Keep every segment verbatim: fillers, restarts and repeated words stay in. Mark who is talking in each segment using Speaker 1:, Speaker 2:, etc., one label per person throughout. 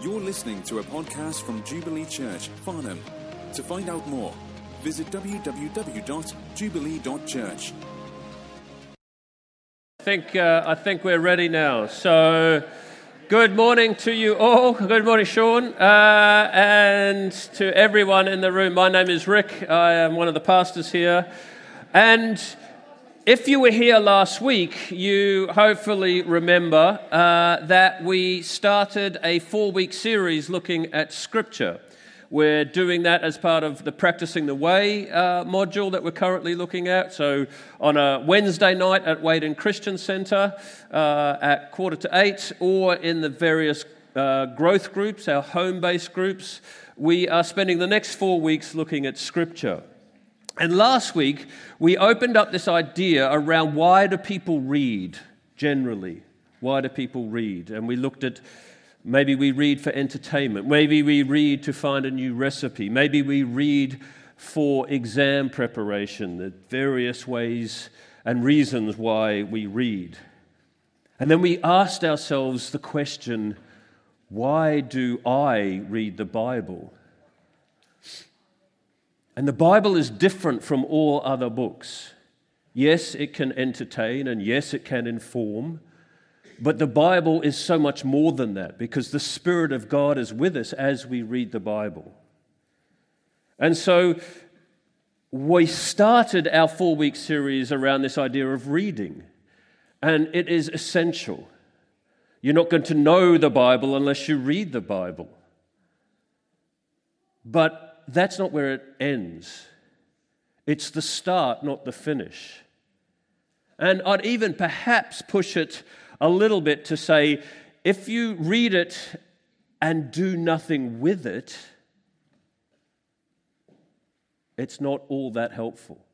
Speaker 1: You're listening to a podcast from Jubilee Church, Farnham. To find out more, visit w w w dot jubilee dot church.
Speaker 2: I think, uh, I think we're ready now. So, good morning to you all. Good morning, Sean. Uh, and to everyone in the room. My name is Rick. I am one of the pastors here. And if you were here last week, you hopefully remember uh, that we started a four-week series looking at Scripture. We're doing that as part of the Practicing the Way uh, module that we're currently looking at. So on a Wednesday night at Wayden Christian Centre uh, at quarter to eight, or in the various uh, growth groups, our home-based groups, we are spending the next four weeks looking at Scripture. And last week, we opened up this idea around why do people read, generally? Why do people read? And we looked at maybe we read for entertainment. Maybe we read to find a new recipe. Maybe we read for exam preparation. The various ways and reasons why we read. And then we asked ourselves the question, why do I read the Bible? And the Bible is different from all other books. Yes, it can entertain, and yes, it can inform, but the Bible is so much more than that, because the Spirit of God is with us as we read the Bible. And so we started our four-week series around this idea of reading, and it is essential. You're not going to know the Bible unless you read the Bible. But that's not where it ends. It's the start, not the finish. And I'd even perhaps push it a little bit to say, if you read it and do nothing with it, it's not all that helpful.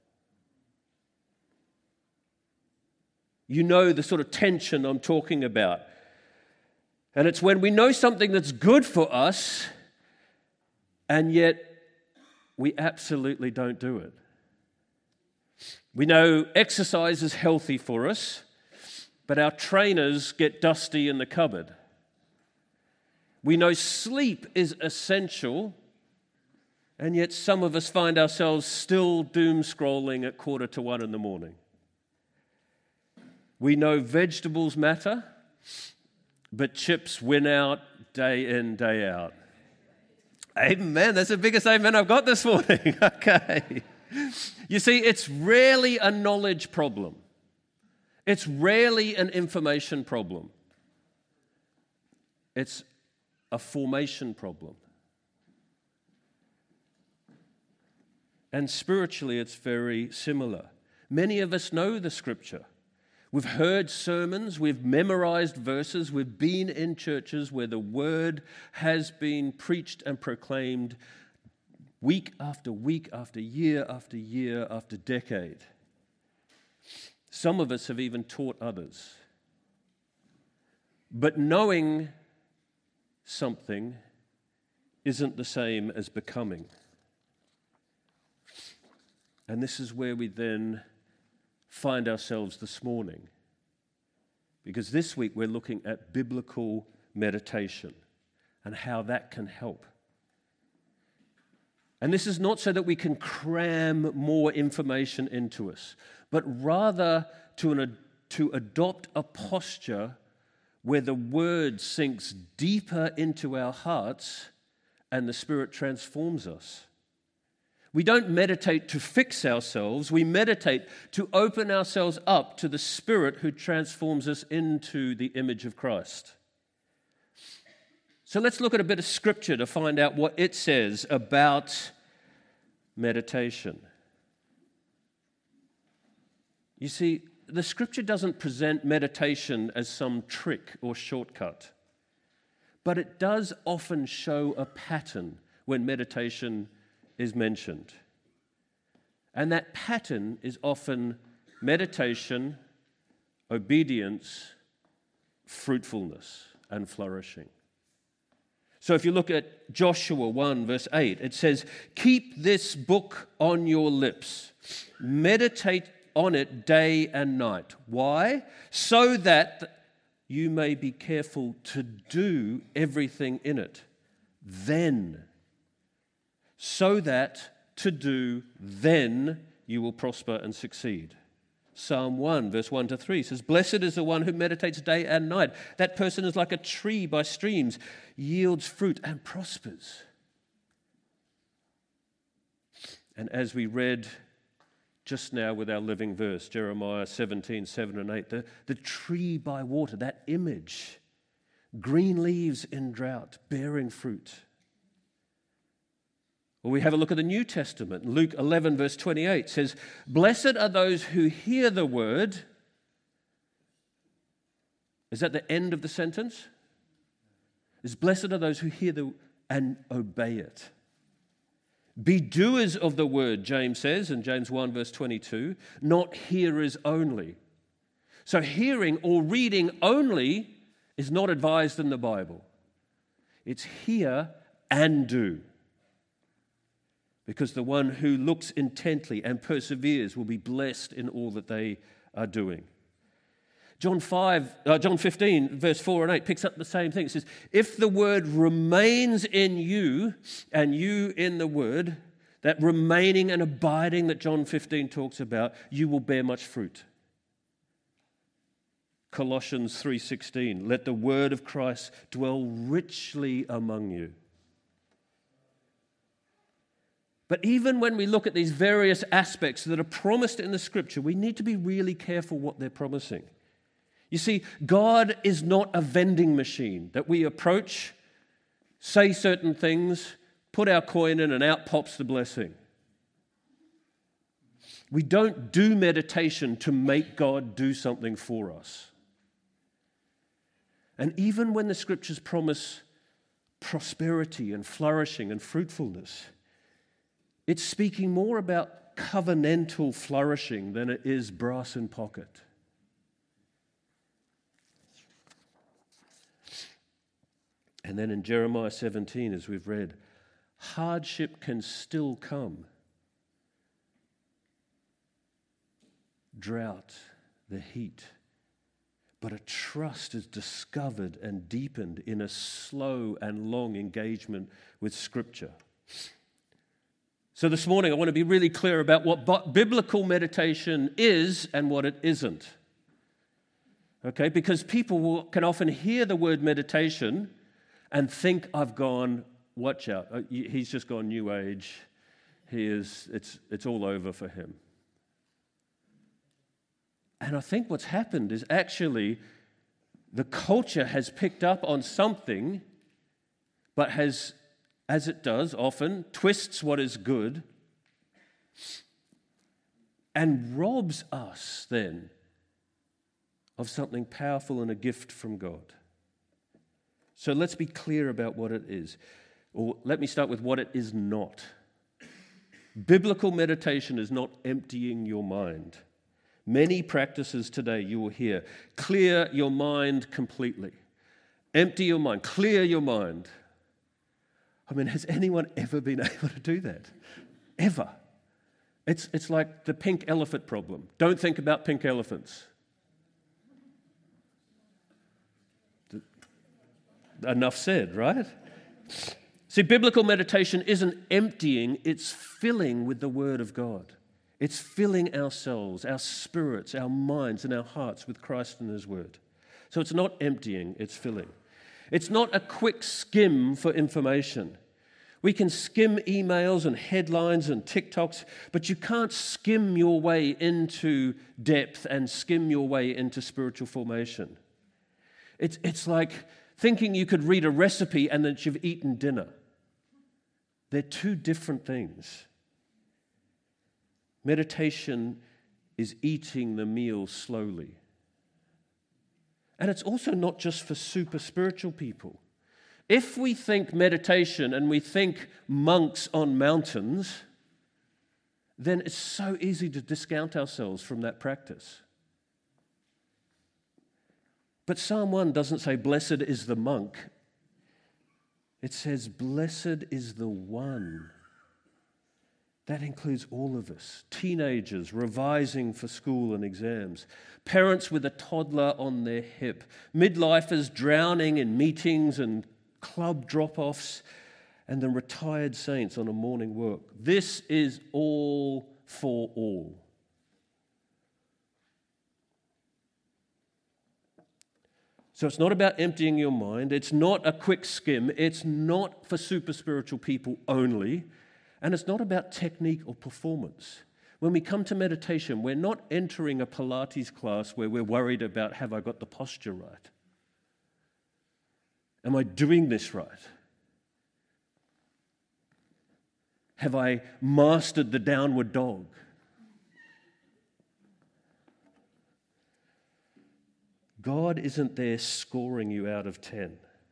Speaker 2: You know the sort of tension I'm talking about. And it's when we know something that's good for us, and yet we absolutely don't do it. We know exercise is healthy for us, but our trainers get dusty in the cupboard. We know sleep is essential, and yet some of us find ourselves still doom scrolling at quarter to one in the morning. We know vegetables matter, but chips win out day in, day out. Amen. That's the biggest amen I've got this morning. Okay. You see, it's rarely a knowledge problem. It's rarely an information problem. It's a formation problem. And spiritually, it's very similar. Many of us know the Scripture. We've heard sermons, we've memorized verses, we've been in churches where the word has been preached and proclaimed week after week after year after year after decade. Some of us have even taught others. But knowing something isn't the same as becoming. And this is where we then find ourselves this morning. Because this week we're looking at biblical meditation and how that can help. And this is not so that we can cram more information into us, but rather to, an, to adopt a posture where the word sinks deeper into our hearts and the Spirit transforms us. We don't meditate to fix ourselves. We meditate to open ourselves up to the Spirit who transforms us into the image of Christ. So let's look at a bit of Scripture to find out what it says about meditation. You see, the Scripture doesn't present meditation as some trick or shortcut, but it does often show a pattern when meditation is mentioned. And that pattern is often meditation, obedience, fruitfulness, and flourishing. So if you look at Joshua one, verse eight, it says, "Keep this book on your lips. Meditate on it day and night." Why? So that you may be careful to do everything in it. Then, so that to do, then you will prosper and succeed. Psalm one, verse one to three says, "Blessed is the one who meditates day and night. That person is like a tree by streams, yields fruit and prospers." And as we read just now with our living verse, Jeremiah seventeen, seven and eight, the, the tree by water, that image, green leaves in drought, bearing fruit. Or we have a look at the New Testament. Luke eleven, verse twenty-eight says, "Blessed are those who hear the word." Is that the end of the sentence? Is blessed are those who hear the and obey it. Be doers of the word, James says in James one, verse twenty-two, not hearers only. So hearing or reading only is not advised in the Bible. It's hear and do. Because the one who looks intently and perseveres will be blessed in all that they are doing. John five, uh, John fifteen, verse four and eight picks up the same thing. It says, "If the word remains in you and you in the word," that remaining and abiding that John fifteen talks about, "you will bear much fruit." Colossians three sixteen, "Let the word of Christ dwell richly among you." But even when we look at these various aspects that are promised in the Scripture, we need to be really careful what they're promising. You see, God is not a vending machine that we approach, say certain things, put our coin in, and out pops the blessing. We don't do meditation to make God do something for us. And even when the Scriptures promise prosperity and flourishing and fruitfulness, it's speaking more about covenantal flourishing than it is brass in pocket. And then in Jeremiah seventeen, as we've read, hardship can still come. Drought, the heat. But a trust is discovered and deepened in a slow and long engagement with Scripture. So this morning, I want to be really clear about what biblical meditation is and what it isn't. Okay, because people will, can often hear the word meditation and think, "I've gone, watch out, he's just gone New Age. He is, it's, it's all over for him." And I think what's happened is actually the culture has picked up on something, but has, as it does often, twists what is good and robs us then of something powerful and a gift from God. So let's be clear about what it is. Or let me start with what it is not. Biblical meditation is not emptying your mind. Many practices today you will hear, clear your mind completely. Empty your mind, clear your mind. I mean, has anyone ever been able to do that? Ever? It's, it's like the pink elephant problem. Don't think about pink elephants. Enough said, right? See, biblical meditation isn't emptying, it's filling with the Word of God. It's filling ourselves, our spirits, our minds, and our hearts with Christ and His Word. So it's not emptying, it's filling. It's not a quick skim for information. We can skim emails and headlines and TikToks, but you can't skim your way into depth and skim your way into spiritual formation. It's, it's like thinking you could read a recipe and that you've eaten dinner. They're two different things. Meditation is eating the meal slowly. And it's also not just for super spiritual people. If we think meditation and we think monks on mountains, then it's so easy to discount ourselves from that practice. But Psalm one doesn't say, "Blessed is the monk." It says, "Blessed is the one That includes all of us. Teenagers revising for school and exams. Parents with a toddler on their hip. Midlifers drowning in meetings and club drop-offs. And the retired saints on a morning walk. This is all for all. So it's not about emptying your mind. It's not a quick skim. It's not for super spiritual people only. And it's not about technique or performance. When we come to meditation, we're not entering a Pilates class where we're worried about, have I got the posture right? Am I doing this right? Have I mastered the downward dog? God isn't there scoring you out of ten.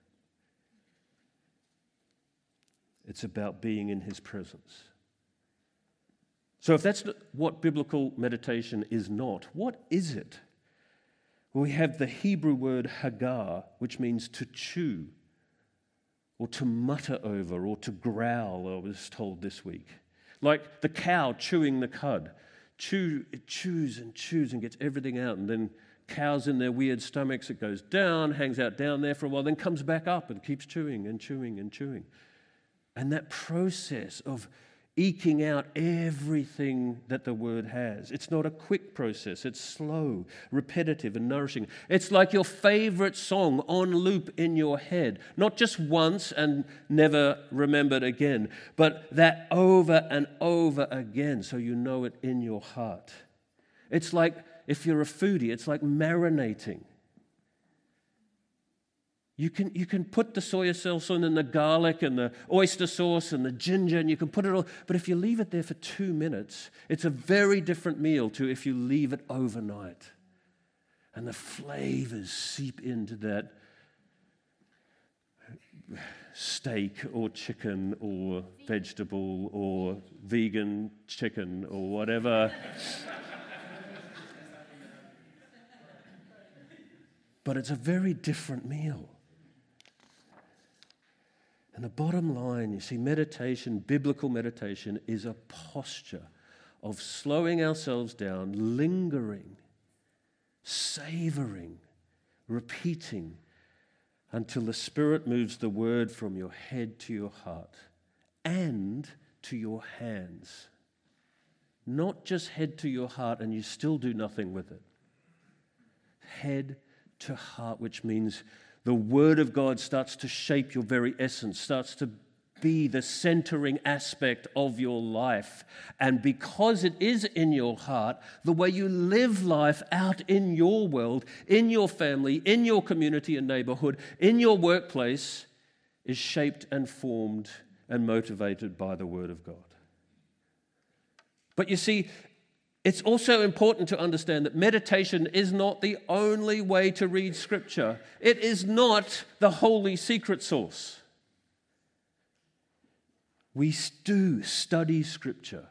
Speaker 2: It's about being in his presence. So if that's what biblical meditation is not, what is it? Well, we have the Hebrew word hagar, which means to chew, or to mutter over, or to growl, I was told this week. Like the cow chewing the cud. Chew, it chews and chews and gets everything out, and then cows in their weird stomachs, it goes down, hangs out down there for a while, then comes back up and keeps chewing and chewing and chewing. And that process of eking out everything that the word has. It's not a quick process. It's slow, repetitive, and nourishing. It's like your favorite song on loop in your head. Not just once and never remembered again, but that over and over again so you know it in your heart. It's like, if you're a foodie, it's like marinating. You can, you can put the soy sauce on and the garlic and the oyster sauce and the ginger, and you can put it all, but if you leave it there for two minutes, it's a very different meal to if you leave it overnight. And the flavors seep into that steak or chicken or vegetable or vegan chicken or whatever. But it's a very different meal. And the bottom line, you see, meditation, biblical meditation, is a posture of slowing ourselves down, lingering, savoring, repeating, until the Spirit moves the word from your head to your heart and to your hands. Not just head to your heart and you still do nothing with it. Head to heart, which means the Word of God starts to shape your very essence, starts to be the centering aspect of your life. And because it is in your heart, the way you live life out in your world, in your family, in your community and neighborhood, in your workplace, is shaped and formed and motivated by the Word of God. But you see, it's also important to understand that meditation is not the only way to read Scripture. It is not the holy secret sauce. We do study Scripture,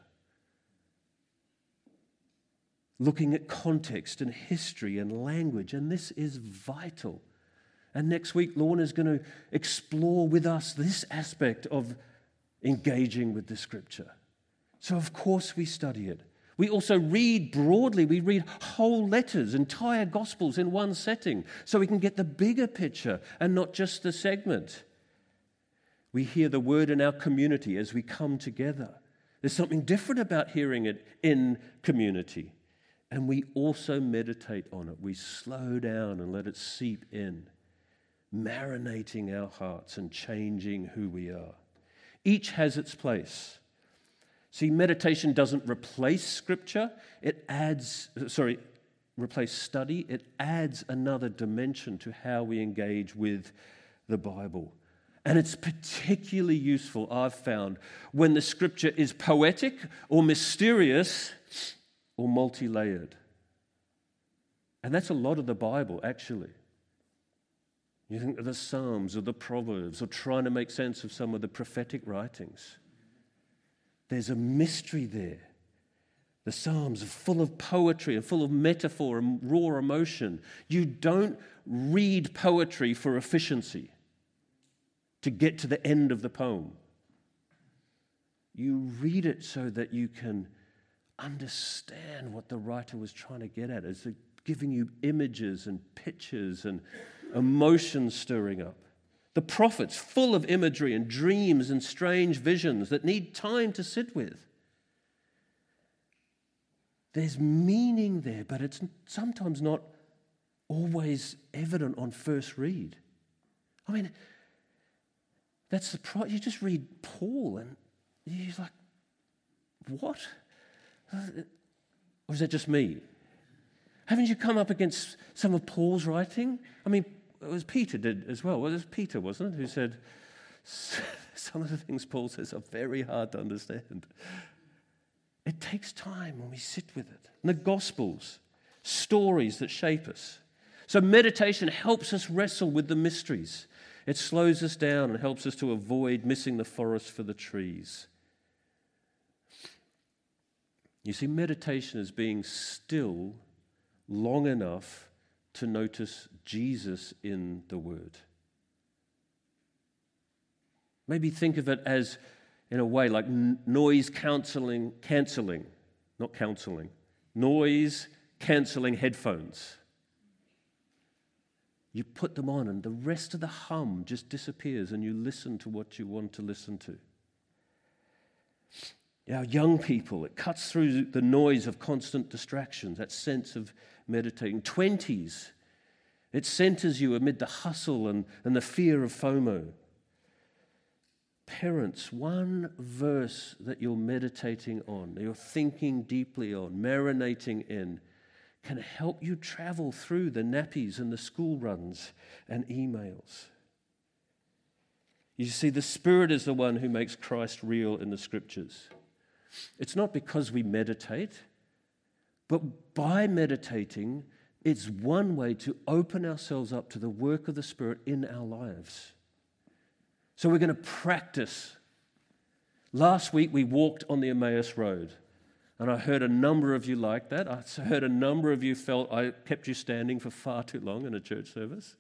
Speaker 2: looking at context and history and language, and this is vital. And next week, Lorna is going to explore with us this aspect of engaging with the Scripture. So, of course, we study it. We also read broadly. We read whole letters, entire Gospels in one setting, so we can get the bigger picture and not just the segment. We hear the word in our community as we come together. There's something different about hearing it in community. And we also meditate on it. We slow down and let it seep in, marinating our hearts and changing who we are. Each has its place. See, meditation doesn't replace Scripture. It adds, sorry, replace study. It adds another dimension to how we engage with the Bible. And it's particularly useful, I've found, when the Scripture is poetic or mysterious or multi-layered. And that's a lot of the Bible, actually. You think of the Psalms or the Proverbs or trying to make sense of some of the prophetic writings. There's a mystery there. The Psalms are full of poetry and full of metaphor and raw emotion. You don't read poetry for efficiency, to get to the end of the poem. You read it so that you can understand what the writer was trying to get at. It's giving you images and pictures and emotions stirring up. The prophets, full of imagery and dreams and strange visions that need time to sit with. There's meaning there, but it's sometimes not always evident on first read. I mean, that's the pro- you just read Paul and you're like, what? Or is that just me? Haven't you come up against some of Paul's writing? I mean, it was Peter did as well. Well, it was Peter, wasn't it, who said, some of the things Paul says are very hard to understand. It takes time when we sit with it. And the Gospels, stories that shape us. So meditation helps us wrestle with the mysteries. It slows us down and helps us to avoid missing the forest for the trees. You see, meditation is being still long enough to notice Jesus in the Word. Maybe think of it as, in a way, like noise cancelling, cancelling, not counselling, noise cancelling headphones. You put them on and the rest of the hum just disappears and you listen to what you want to listen to. Our young people, it cuts through the noise of constant distractions, that sense of meditating. Twenties, it centers you amid the hustle and, and the fear of FOMO. Parents, one verse that you're meditating on, that you're thinking deeply on, marinating in, can help you travel through the nappies and the school runs and emails. You see, the Spirit is the one who makes Christ real in the Scriptures. It's not because we meditate, but by meditating, it's one way to open ourselves up to the work of the Spirit in our lives. So we're going to practice. Last week we walked on the Emmaus Road, and I heard a number of you like that. I heard a number of you felt I kept you standing for far too long in a church service.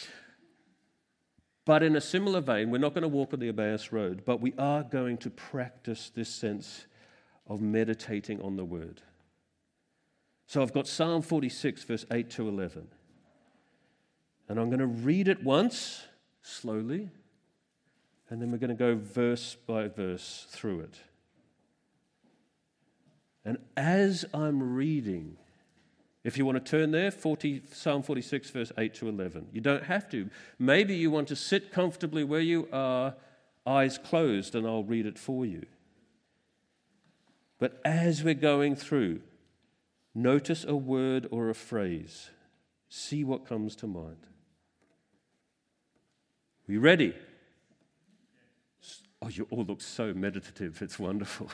Speaker 2: But in a similar vein, we're not going to walk on the Emmaus Road, but we are going to practice this sense of meditating on the Word. So I've got Psalm forty-six, verse eight to eleven. And I'm going to read it once, slowly, and then we're going to go verse by verse through it. And as I'm reading, if you want to turn there, forty, Psalm forty-six, verse eight to eleven. You don't have to. Maybe you want to sit comfortably where you are, eyes closed, and I'll read it for you. But as we're going through, notice a word or a phrase. See what comes to mind. Are you ready? Oh, you all look so meditative. It's wonderful.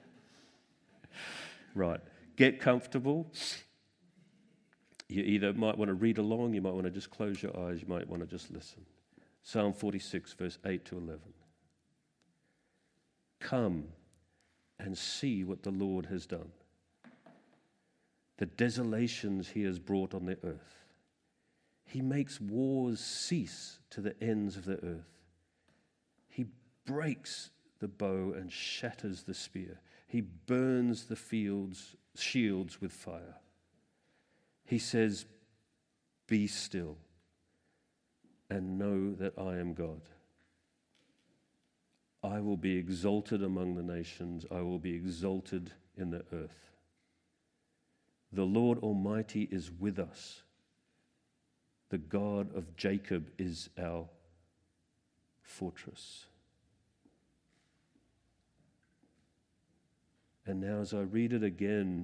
Speaker 2: Right. Get comfortable. You either might want to read along, you might want to just close your eyes, you might want to just listen. Psalm forty-six, verse eight to eleven. Come and see what the Lord has done, the desolations he has brought on the earth. He makes wars cease to the ends of the earth. He breaks the bow and shatters the spear. He burns the fields, shields with fire. He says, be still and know that I am God. I will be exalted among the nations. I will be exalted in the earth. The Lord Almighty is with us. The God of Jacob is our fortress. And now as I read it again,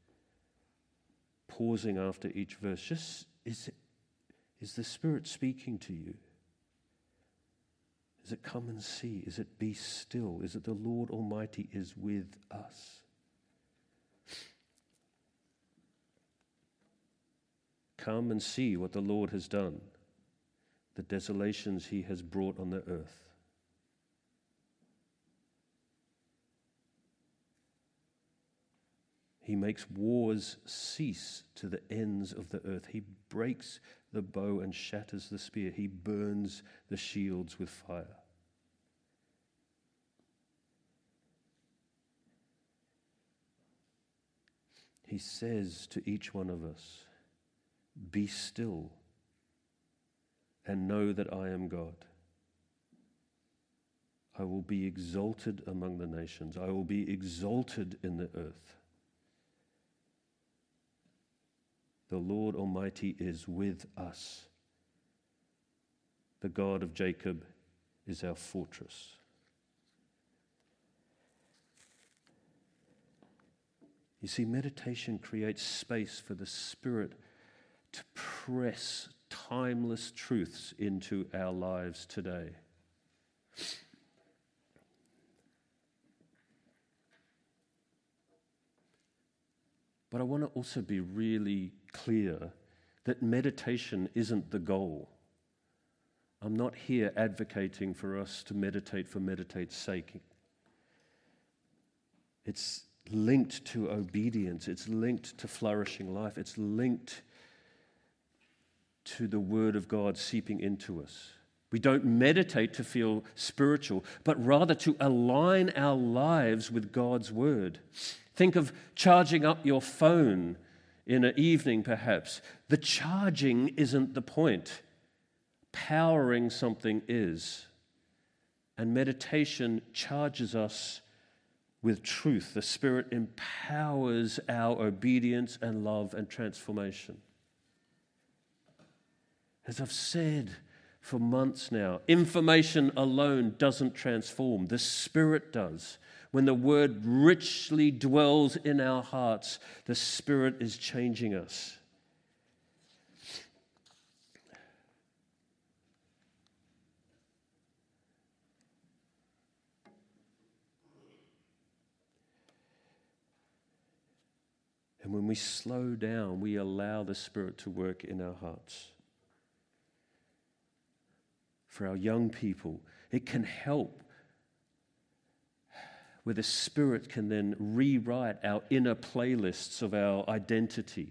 Speaker 2: pausing after each verse, just is, it, is the Spirit speaking to you? Is it come and see? Is it be still? Is it the Lord Almighty is with us? Come and see what the Lord has done, the desolations he has brought on the earth. He makes wars cease to the ends of the earth. He breaks the bow and shatters the spear. He burns the shields with fire.
Speaker 3: he says to each one of us, be still and know that I am God. I will be exalted among the nations. I will be exalted in the earth. The Lord Almighty is with us. The God of Jacob is our fortress. You see, meditation creates space for the Spirit to press timeless truths into our lives today. But I want to also be really clear that meditation isn't the goal. I'm not here advocating for us to meditate for meditate's sake. It's linked to obedience. It's linked to flourishing life. It's linked to the Word of God seeping into us. We don't meditate to feel spiritual, but rather to align our lives with God's Word. Think of charging up your phone in an evening, perhaps. The charging isn't the point. Powering something is. And meditation charges us with truth. The Spirit empowers our obedience and love and transformation. As I've said for months now, information alone doesn't transform. The Spirit does. When the Word richly dwells in our hearts, the Spirit is changing us. And when we slow down, we allow the Spirit to work in our hearts. For our young people, it can help where the Spirit can then rewrite our inner playlists of our identity.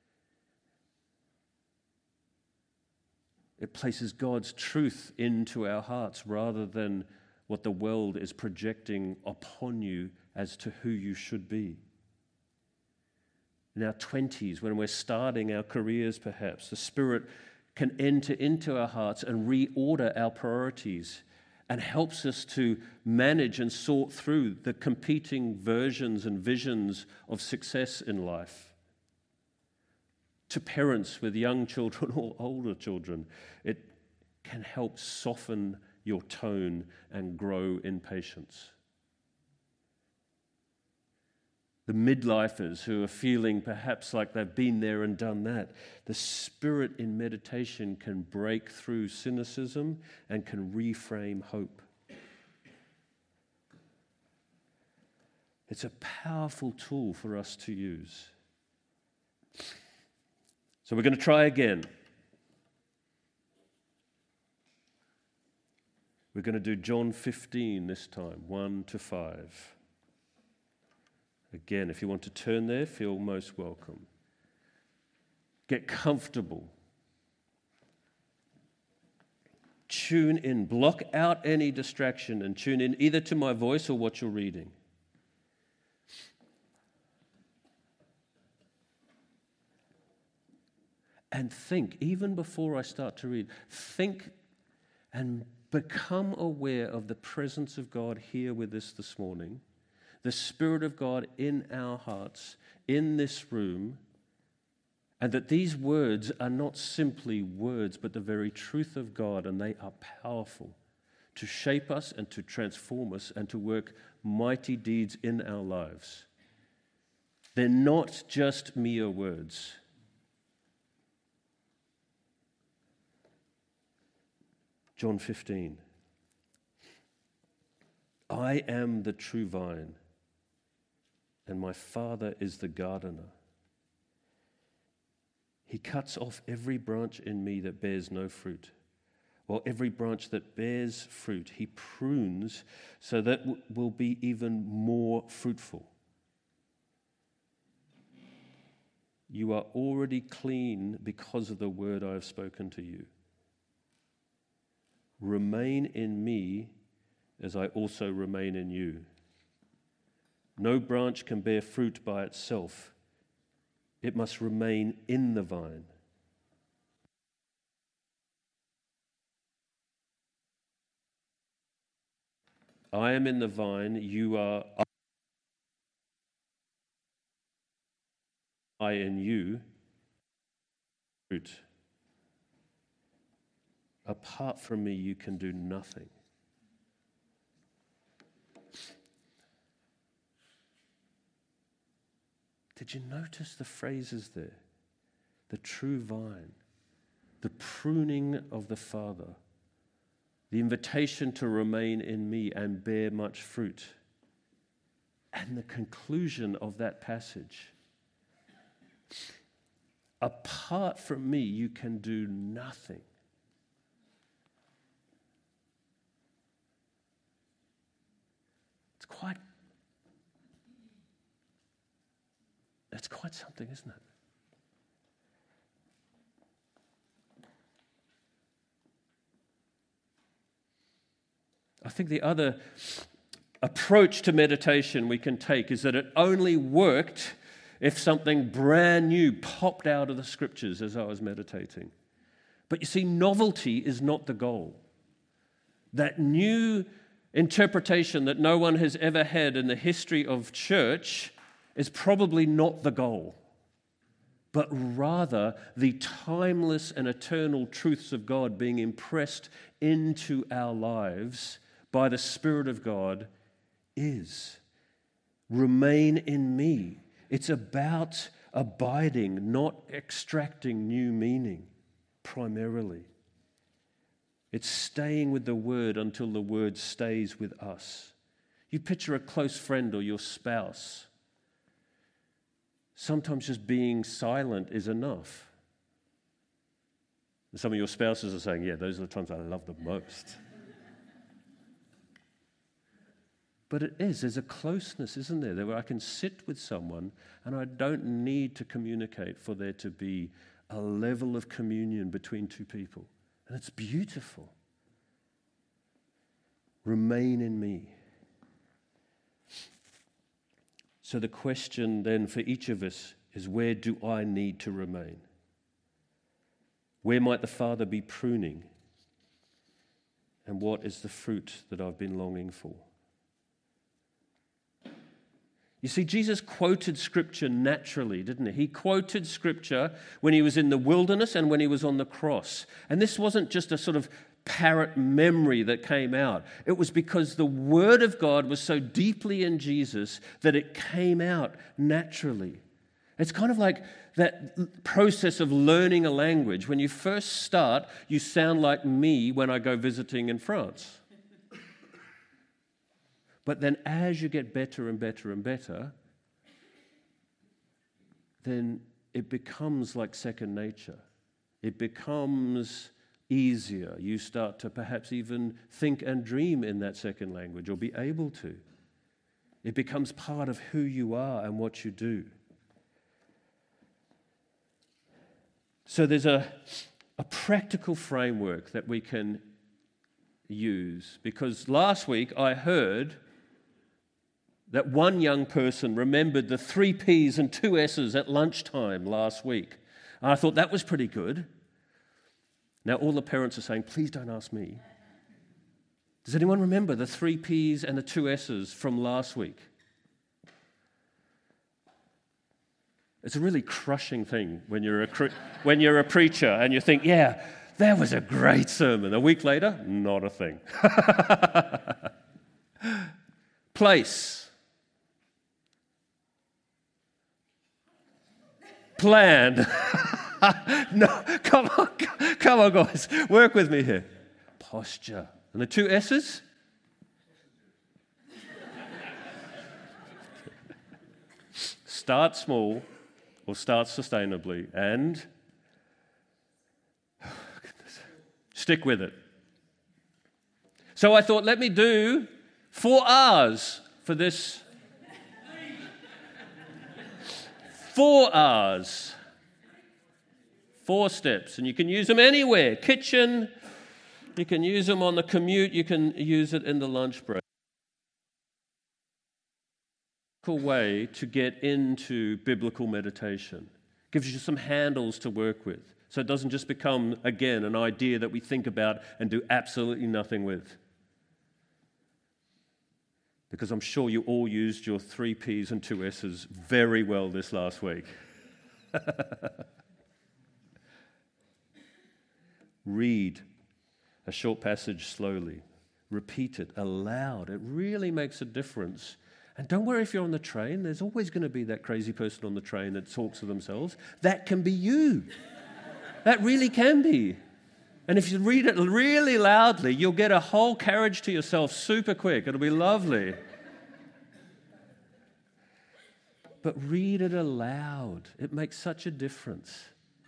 Speaker 3: It places God's truth into our hearts rather than what the world is projecting upon you as to who you should be. In our twenties, when we're starting our careers perhaps, the Spirit can enter into our hearts and reorder our priorities and helps us to manage and sort through the competing versions and visions of success in life. To parents with young children or older children, it can help soften your tone and grow in patience. The midlifers who are feeling perhaps like they've been there and done that, the Spirit in meditation can break through cynicism and can reframe hope. It's a powerful tool for us to use. So we're going to try again. We're going to do John fifteen this time, one to five. Again, if you want to turn there, feel most welcome. Get comfortable. Tune in. Block out any distraction and tune in either to my voice or what you're reading. And think, even before I start to read, think and become aware of the presence of God here with us this morning. The Spirit of God in our hearts, in this room, and that these words are not simply words, but the very truth of God, and they are powerful to shape us and to transform us and to work mighty deeds in our lives. They're not just mere words. John fifteen. I am the true vine, and my Father is the gardener. He cuts off every branch in me that bears no fruit, while every branch that bears fruit he prunes so that w- will be even more fruitful. You are already clean because of the word I have spoken to you. Remain in me as I also remain in you. No branch can bear fruit by itself. It must remain in the vine. I am in the vine, you are I in you. Fruit. Apart from me, you can do nothing. Did you notice the phrases there? The true vine, the pruning of the Father, the invitation to remain in me and bear much fruit, and the conclusion of that passage. Apart from me, you can do nothing. It's quite, it's quite something, isn't it? I think the other approach to meditation we can take is that it only worked if something brand new popped out of the scriptures as I was meditating. But you see, novelty is not the goal. That new interpretation that no one has ever had in the history of church is probably not the goal, but rather the timeless and eternal truths of God being impressed into our lives by the Spirit of God is. Remain in me. It's about abiding, not extracting new meaning primarily. It's staying with the Word until the Word stays with us. You picture a close friend or your spouse. Sometimes just being silent is enough. And some of your spouses are saying, yeah, those are the times I love the most. But it is, there's a closeness, isn't there, where I can sit with someone and I don't need to communicate for there to be a level of communion between two people. And it's beautiful. Remain in me. So the question then for each of us is, where do I need to remain? Where might the Father be pruning? And what is the fruit that I've been longing for? You see, Jesus quoted Scripture naturally, didn't he? He quoted Scripture when he was in the wilderness and when he was on the cross. And this wasn't just a sort of parrot memory that came out. It was because the Word of God was so deeply in Jesus that it came out naturally. It's kind of like that process of learning a language. When you first start, you sound like me when I go visiting in France. But then as you get better and better and better, then it becomes like second nature. It becomes easier. You start to perhaps even think and dream in that second language, or be able to. It becomes part of who you are and what you do. So there's a, a practical framework that we can use, because last week I heard that one young person remembered the three P's and two S's at lunchtime last week. And I thought that was pretty good. Now all the parents are saying, please don't ask me. Does anyone remember the three P's and the two S's from last week? It's a really crushing thing when you're a, cre- when you're a preacher and you think, yeah, that was a great sermon. A week later, not a thing. Place. Plan. No, come on, come on, guys. Work with me here. Posture. And the two S's? Start small or start sustainably and oh, goodness, stick with it. So I thought, let me do four R's for this. Four R's. Four steps. And you can use them anywhere. Kitchen, you can use them on the commute, you can use it in the lunch break. Way to get into biblical meditation. Gives you some handles to work with, so it doesn't just become, again, an idea that we think about and do absolutely nothing with. Because I'm sure you all used your three P's and two S's very well this last week. Read a short passage slowly. Repeat it aloud. It really makes a difference. And don't worry if you're on the train. There's always going to be that crazy person on the train that talks to themselves. That can be you. That really can be. And if you read it really loudly, you'll get a whole carriage to yourself super quick. It'll be lovely. But read it aloud. It makes such a difference.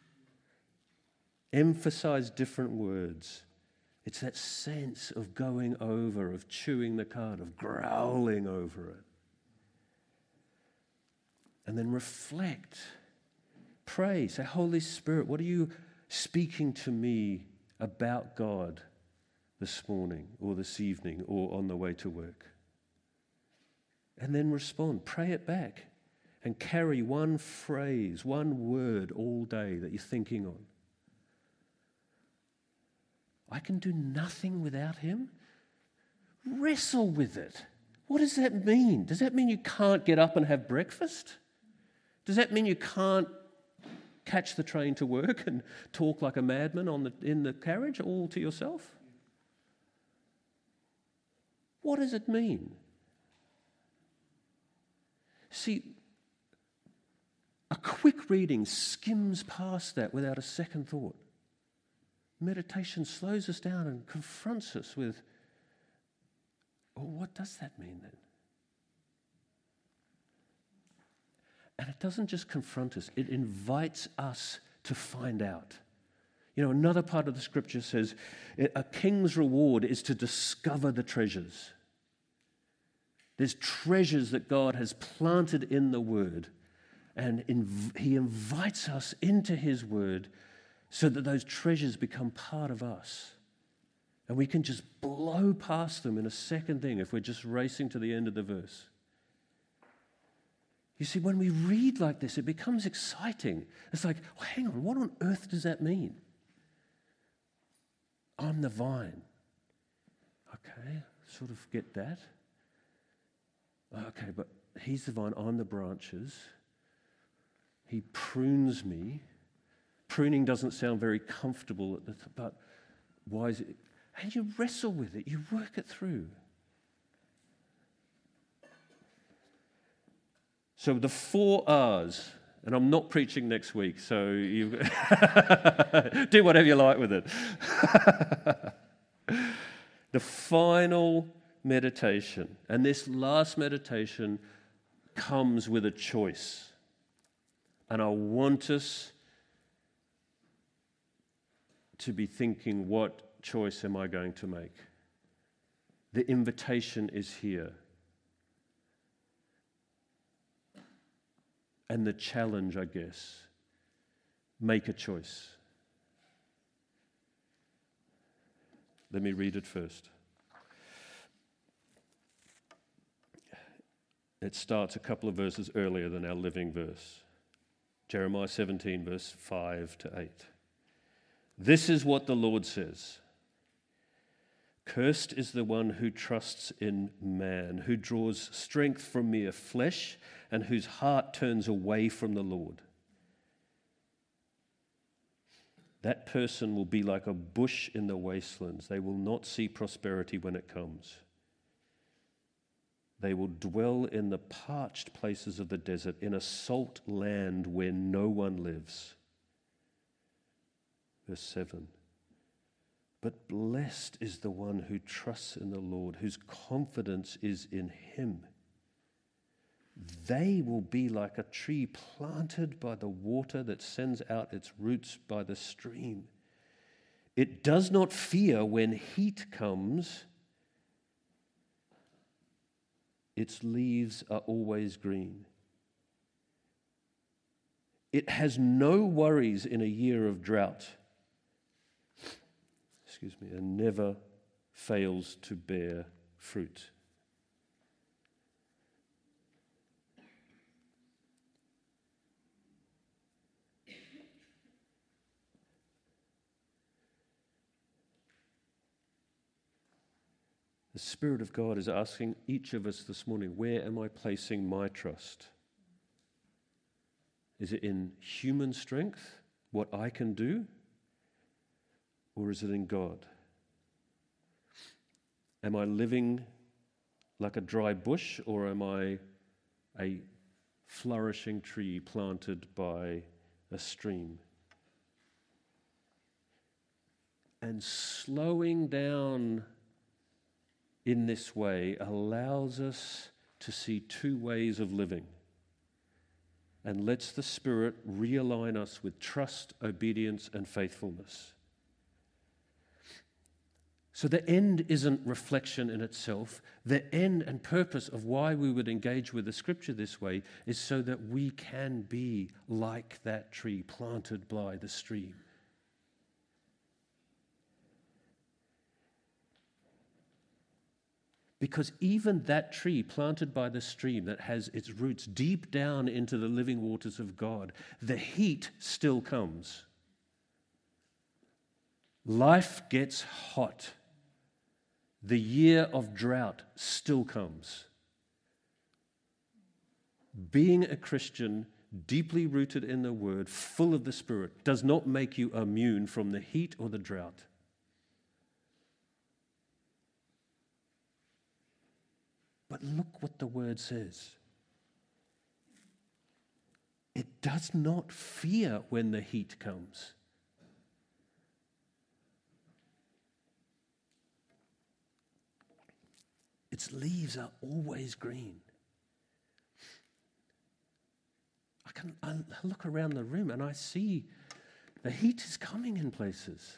Speaker 3: Emphasize different words. It's that sense of going over, of chewing the cud, of growling over it. And then reflect. Pray. Say, Holy Spirit, what are you speaking to me about God this morning or this evening or on the way to work? And then respond. Pray it back. And carry one phrase, one word all day that you're thinking on. I can do nothing without him? Wrestle with it. What does that mean? Does that mean you can't get up and have breakfast? Does that mean you can't catch the train to work and talk like a madman on the, in the carriage all to yourself? What does it mean? See, a quick reading skims past that without a second thought. Meditation slows us down and confronts us with, well, what does that mean then? And it doesn't just confront us, it invites us to find out. You know, another part of the scripture says, a king's reward is to discover the treasures. There's treasures that God has planted in the Word, and inv- He invites us into His Word so that those treasures become part of us. And we can just blow past them in a second thing if we're just racing to the end of the verse. You see, when we read like this, it becomes exciting. It's like, well, hang on, what on earth does that mean? I'm the vine. Okay, sort of get that. Okay, but he's the vine, I'm the branches. He prunes me. Pruning doesn't sound very comfortable, at the th- but why is it? And you wrestle with it, you work it through. So the four R's, and I'm not preaching next week, so you do whatever you like with it. The final meditation, and this last meditation comes with a choice. And I want us to be thinking, what choice am I going to make? The invitation is here. And the challenge, I guess, make a choice. Let me read it first. It starts a couple of verses earlier than our living verse. Jeremiah seventeen, verse five to eight. This is what the Lord says. Cursed is the one who trusts in man, who draws strength from mere flesh, and whose heart turns away from the Lord. That person will be like a bush in the wastelands. They will not see prosperity when it comes. They will dwell in the parched places of the desert, in a salt land where no one lives. Verse seven. But blessed is the one who trusts in the Lord, whose confidence is in Him. They will be like a tree planted by the water that sends out its roots by the stream. It does not fear when heat comes. Its leaves are always green. It has no worries in a year of drought. Excuse me, and never fails to bear fruit. The Spirit of God is asking each of us this morning, where am I placing my trust? Is it in human strength, what I can do? Or is it in God? Am I living like a dry bush, or am I a flourishing tree planted by a stream? And slowing down in this way allows us to see two ways of living, and lets the Spirit realign us with trust, obedience, and faithfulness. So the end isn't reflection in itself. The end and purpose of why we would engage with the Scripture this way is so that we can be like that tree planted by the stream. Because even that tree planted by the stream that has its roots deep down into the living waters of God, the heat still comes. Life gets hot. The year of drought still comes. Being a Christian, deeply rooted in the Word, full of the Spirit, does not make you immune from the heat or the drought. But look what the Word says. It does not fear when the heat comes. Its leaves are always green. I can I look around the room and I see the heat is coming in places.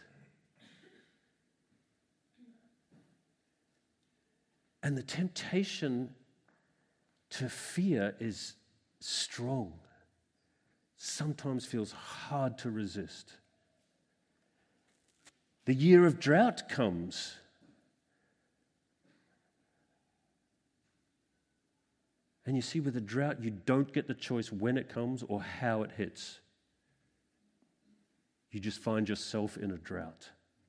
Speaker 3: And the temptation to fear is strong. Sometimes feels hard to resist. The year of drought comes. And you see, with a drought, you don't get the choice when it comes or how it hits. You just find yourself in a drought.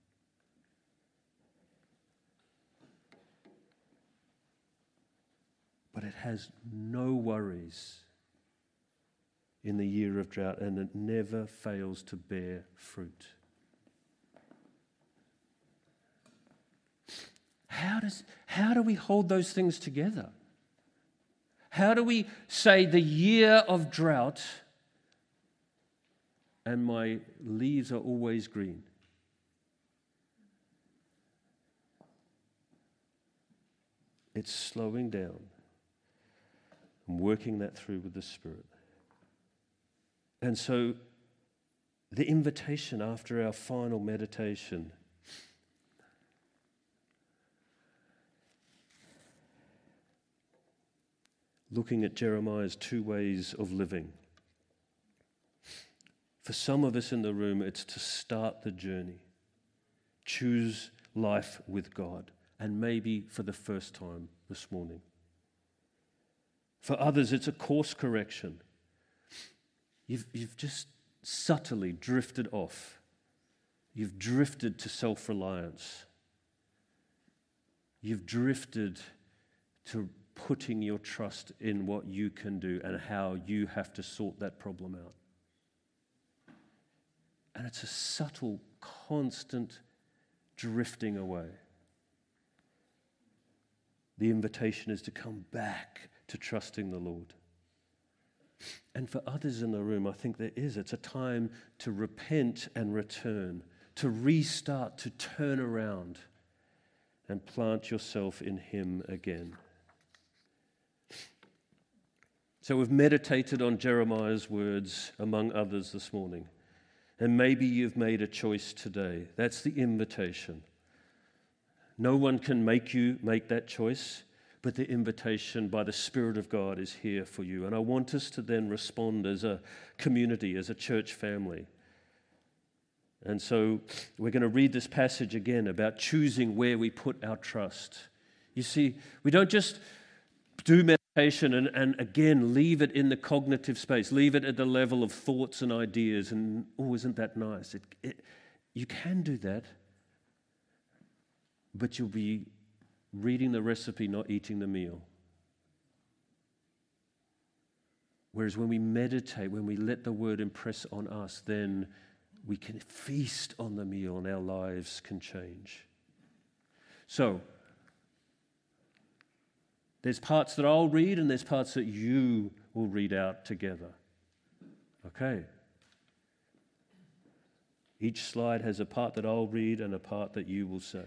Speaker 3: But it has no worries in the year of drought, and it never fails to bear fruit. How does, how do we hold those things together? How do we say the year of drought and my leaves are always green? It's slowing down. I'm working that through with the Spirit. And so the invitation after our final meditation, looking at Jeremiah's two ways of living. For some of us in the room, it's to start the journey. Choose life with God, and maybe for the first time this morning. For others, it's a course correction. You've, you've just subtly drifted off. You've drifted to self-reliance. You've drifted to putting your trust in what you can do and how you have to sort that problem out. And it's a subtle, constant drifting away. The invitation is to come back to trusting the Lord. And for others in the room, I think there is. It's a time to repent and return, to restart, to turn around and plant yourself in Him again. So we've meditated on Jeremiah's words, among others, this morning. And maybe you've made a choice today. That's the invitation. No one can make you make that choice, but the invitation by the Spirit of God is here for you. And I want us to then respond as a community, as a church family. And so we're going to read this passage again about choosing where we put our trust. You see, we don't just do meditation and, and again leave it in the cognitive space, leave it at the level of thoughts and ideas, and, oh, isn't that nice? It, it, you can do that, but you'll be reading the recipe, not eating the meal. Whereas when we meditate, when we let the word impress on us, then we can feast on the meal and our lives can change. So, there's parts that I'll read and there's parts that you will read out together. Okay. Each slide has a part that I'll read and a part that you will say.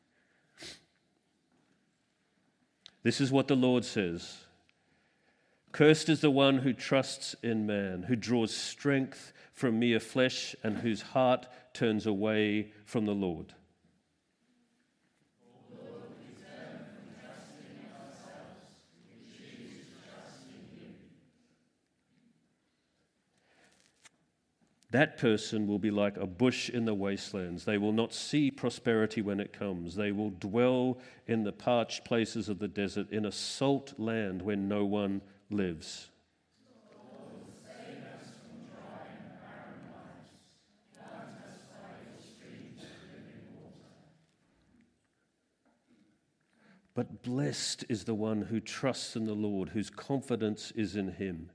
Speaker 3: This is what the Lord says. Cursed is the one who trusts in man, who draws strength from mere flesh and whose heart turns away from the Lord. That person will be like a bush in the wastelands. They will not see prosperity when it comes. They will dwell in the parched places of the desert, in a salt land where no one lives. But blessed is the one who trusts in the Lord, whose confidence is in him.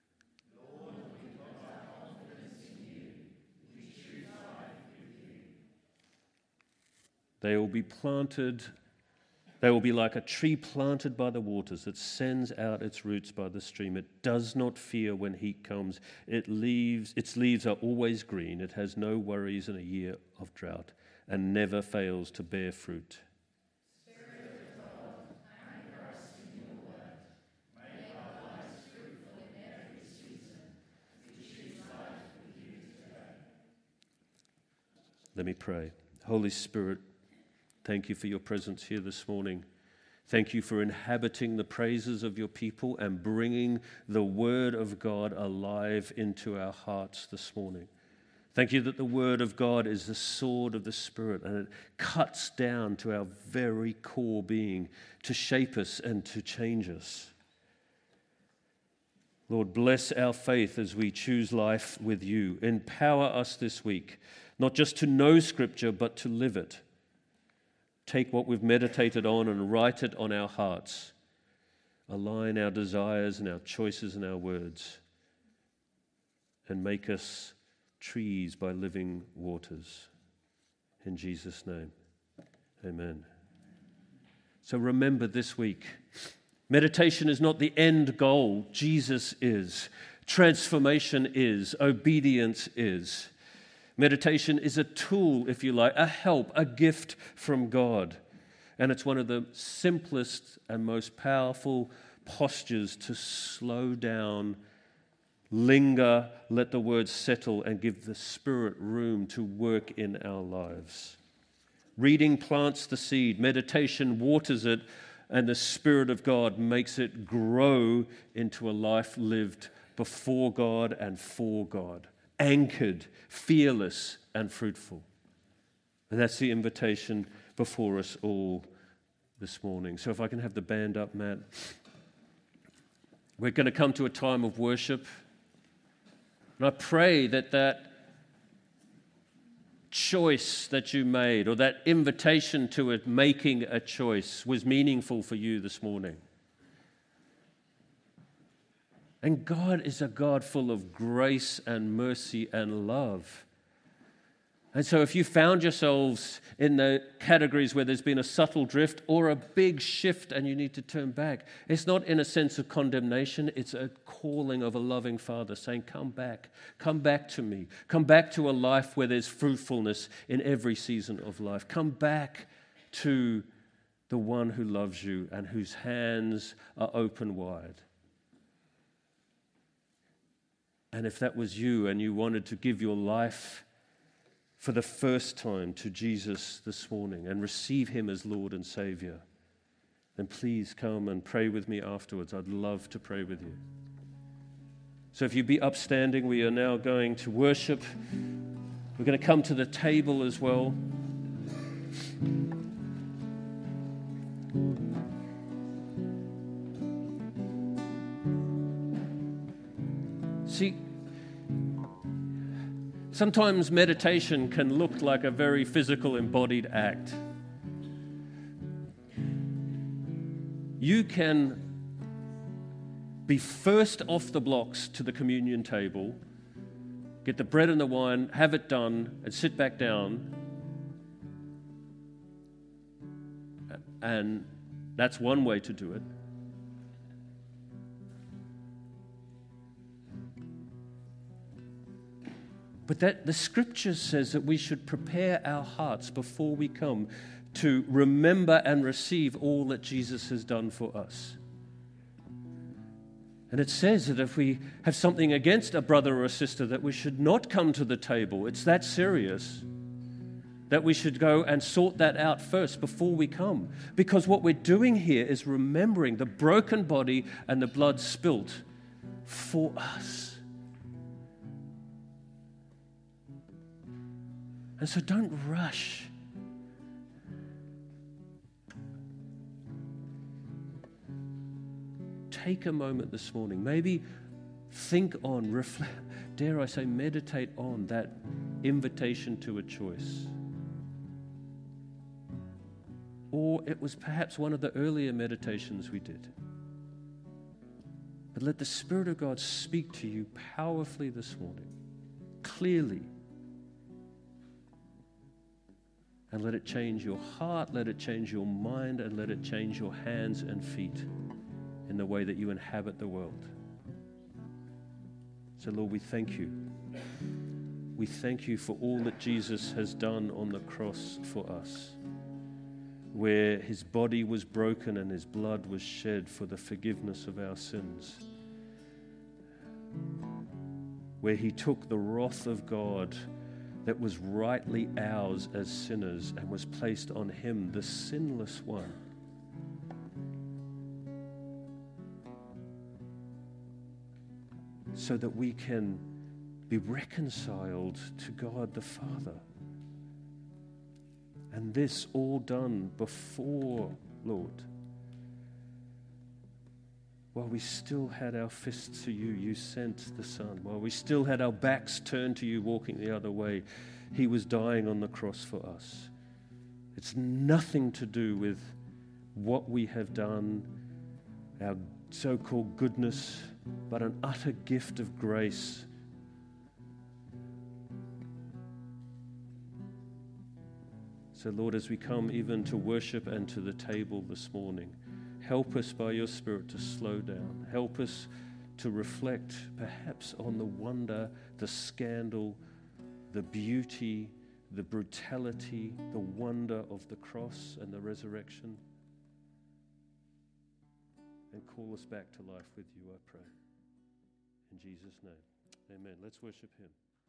Speaker 3: They will be planted, they will be like a tree planted by the waters that sends out its roots by the stream. It does not fear when heat comes. It leaves, its leaves are always green. It has no worries in a year of drought and never fails to bear fruit. Let me pray. Holy Spirit, thank you for your presence here this morning. Thank you for inhabiting the praises of your people and bringing the word of God alive into our hearts this morning. Thank you that the word of God is the sword of the Spirit and it cuts down to our very core being to shape us and to change us. Lord, bless our faith as we choose life with you. Empower us this week, not just to know Scripture, but to live it. Take what we've meditated on and write it on our hearts. Align our desires and our choices and our words. And make us trees by living waters. In Jesus' name, amen. So remember this week, meditation is not the end goal. Jesus is. Transformation is. Obedience is. Meditation is a tool, if you like, a help, a gift from God. And it's one of the simplest and most powerful postures to slow down, linger, let the words settle, and give the Spirit room to work in our lives. Reading plants the seed, meditation waters it, and the Spirit of God makes it grow into a life lived before God and for God. Anchored, fearless, and fruitful. And that's the invitation before us all this morning. So if I can have the band up, Matt. We're going to come to a time of worship. And I pray that that choice that you made, or that invitation to it, making a choice, was meaningful for you this morning. And God is a God full of grace and mercy and love. And so if you found yourselves in the categories where there's been a subtle drift or a big shift and you need to turn back, it's not in a sense of condemnation, it's a calling of a loving Father saying, come back, come back to me, come back to a life where there's fruitfulness in every season of life. Come back to the one who loves you and whose hands are open wide. And if that was you and you wanted to give your life for the first time to Jesus this morning and receive him as Lord and Savior, then please come and pray with me afterwards. I'd love to pray with you. So if you be upstanding, we are now going to worship. We're going to come to the table as well. See, sometimes meditation can look like a very physical, embodied act. You can be first off the blocks to the communion table, get the bread and the wine, have it done, and sit back down. And that's one way to do it. But that the scripture says that we should prepare our hearts before we come to remember and receive all that Jesus has done for us. And it says that if we have something against a brother or a sister, that we should not come to the table. It's that serious. That we should go and sort that out first before we come. Because what we're doing here is remembering the broken body and the blood spilt for us. And so don't rush. Take a moment this morning. Maybe think on, reflect, dare I say, meditate on that invitation to a choice. Or it was perhaps one of the earlier meditations we did. But let the Spirit of God speak to you powerfully this morning, clearly. And let it change your heart, let it change your mind, and let it change your hands and feet in the way that you inhabit the world. So, Lord, we thank you. We thank you for all that Jesus has done on the cross for us, where his body was broken and his blood was shed for the forgiveness of our sins, where he took the wrath of God that was rightly ours as sinners and was placed on him, the sinless one. So that we can be reconciled to God the Father. And this all done before, Lord. While we still had our fists to you, you sent the Son. While we still had our backs turned to you, walking the other way, he was dying on the cross for us. It's nothing to do with what we have done, our so-called goodness, but an utter gift of grace. So, Lord, as we come even to worship and to the table this morning, help us by your Spirit to slow down. Help us to reflect perhaps on the wonder, the scandal, the beauty, the brutality, the wonder of the cross and the resurrection. And call us back to life with you, I pray. In Jesus' name, amen. Let's worship him.